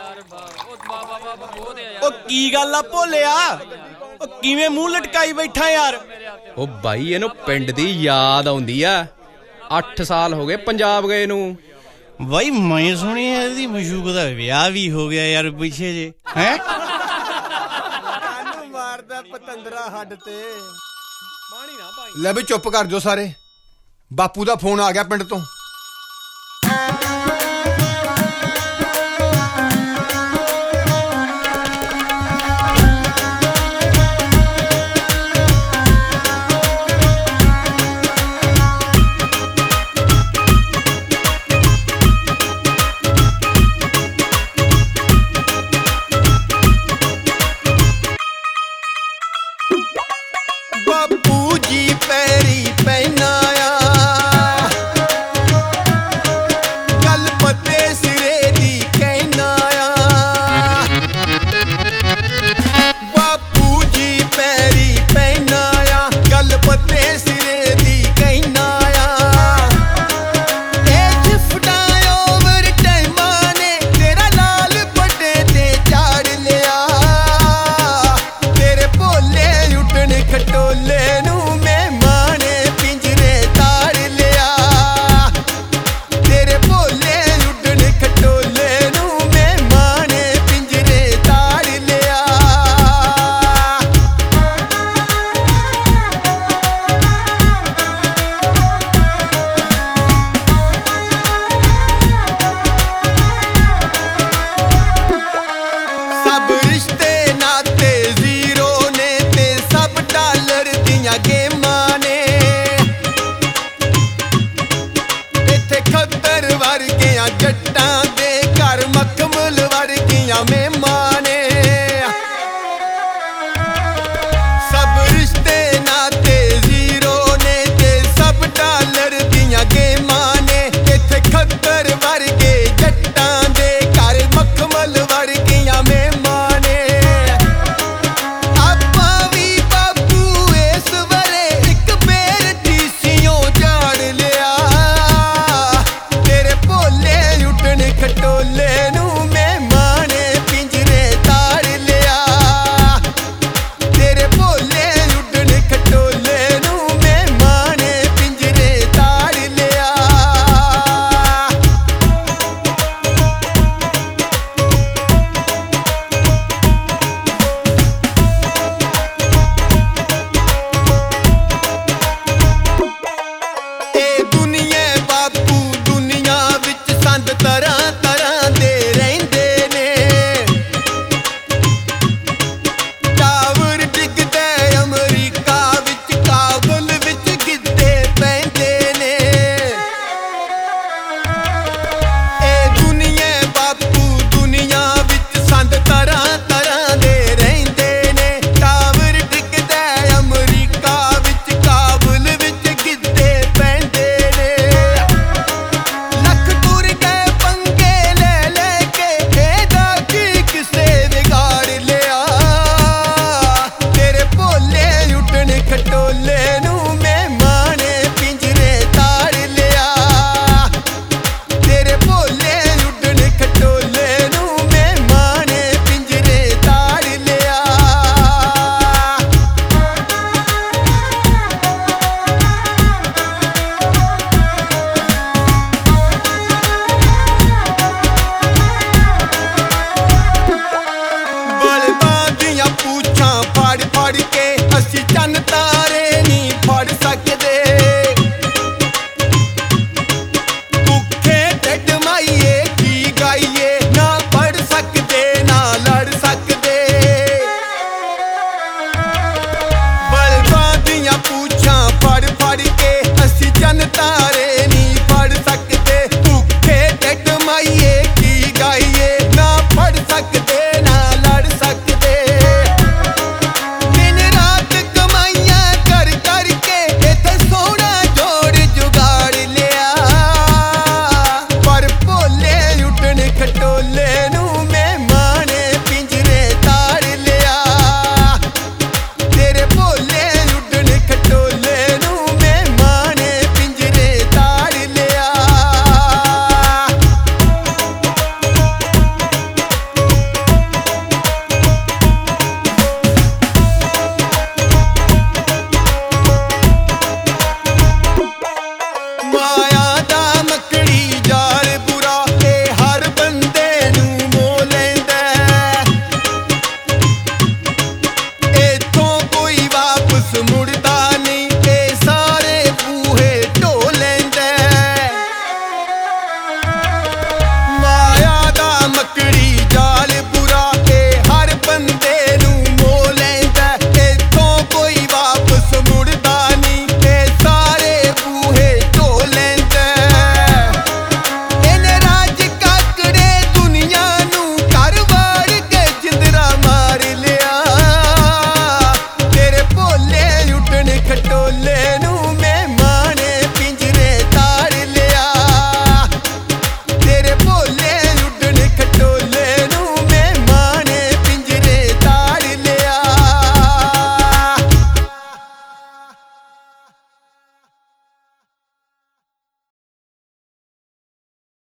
ਉਹ ਕੀ ਗੱਲ ਆ ਭੋਲਿਆ, ਉਹ ਕਿਵੇਂ ਮੂੰਹ ਲਟਕਾਈ ਬੈਠਾ ਯਾਰ? ਉਹ ਬਾਈ ਇਹਨੂੰ ਪਿੰਡ ਦੀ ਯਾਦ ਆਉਂਦੀ ਆ। 8 ਸਾਲ ਹੋ ਗਏ ਪੰਜਾਬ ਗਏ ਨੂੰ। ਬਾਈ ਮੈਂ ਸੁਣਿਆ ਇਹਦੀ ਮਸ਼ੂਕ ਦਾ ਵਿਆਹ ਵੀ ਹੋ ਗਿਆ ਯਾਰ ਪਿੱਛੇ ਜੇ, ਹੈ? ਕਾਨੂੰ ਮਾਰਦਾ ਪਤੰਦਰਾ ਹੱਡ ਤੇ। ਲੈ ਵੀ ਚੁੱਪ ਕਰ ਜੋ ਸਾਰੇ, ਬਾਪੂ ਦਾ ਫੋਨ ਆ ਗਿਆ ਪਿੰਡ ਤੋਂ। ਬਾਪੂ ਜੀ ਪੈਰੀ ਪੈਣਾ ਆ, ਗੱਲ ਪੱਤੇ ਸਿਰੇ ਦੀ ਕਹਿਣਾ ਆ। ਬਾਪੂ ਜੀ ਪੈਰੀ ਪੈਣਾ ਆ, ਗੱਲ ਪੱਤੇ ਸਿਰੇ ਦੀ ਕਹਿਣਾ ਆ। ਇਹ ਜਿਫਟਾਂ ਓਵਰ ਟਾਈਮਾਂ ਨੇ ਤੇਰਾ ਲਾਲ ਪੱਟੇ ਤੇ ਝਾੜ ਲਿਆ। ਤੇਰੇ ਭੋਲੇ ਉੱਡਣ ਖਟੋਲੇ ਨੂੰ ਮਹਿਮਾਂ ਨੇ ਪਿੰਜਰੇ ਤਾੜ ਲਿਆ। ਤੇਰੇ ਭੋਲੇ ਉੱਡਣ ਖਟੋਲੇ ਨੂੰ ਮਹਿਮਾਂ ਨੇ ਪਿੰਜਰੇ ਤਾੜ ਲਿਆ। ਸਭ ਰਿਸ਼ਤੇ ਨਾਤੇ ਜ਼ੀਰੋ ਨੇ ਤੇ ਸਭ ਡਾਲਰ ਦੀਆਂ ਗੇਮਾਂ ਨੇ। ਇੱਥੇ ਖੱਦਰ ਵਰਗੀਆਂ ਜੱਟਾਂ ਦੇ ਘਰ ਮਖਮਲ ਵਰਗੀਆਂ ਮਹਿਮਾਂ ਨੇ। ਸਭ ਰਿਸ਼ਤੇ ਨਾਤੇ ਜ਼ੀਰੋ ਨੇ ਤੇ ਸਭ ਡਾਲਰ ਦੀਆਂ ਗੇਮਾਂ ਨੇ। ਇੱਥੇ ਖੱਦਰ ਵਰਗੇ ਜੱਟਾਂ ਦੇ ਘਰ ਮਖਮਲ ਵਰਗੀਆਂ ਮਹਿਮਾਂ ਨੇ। ਆਪਾਂ ਵੀ ਬਾਪੂ ਇਸ ਵੇਲੇ ਇੱਕ ਬੇਰ ਟੀਸੀਓਂ ਝਾੜ ਲਿਆ। ਤੇਰੇ ਭੋਲੇ ਉੱਡਣ ਖਟੋਲੇ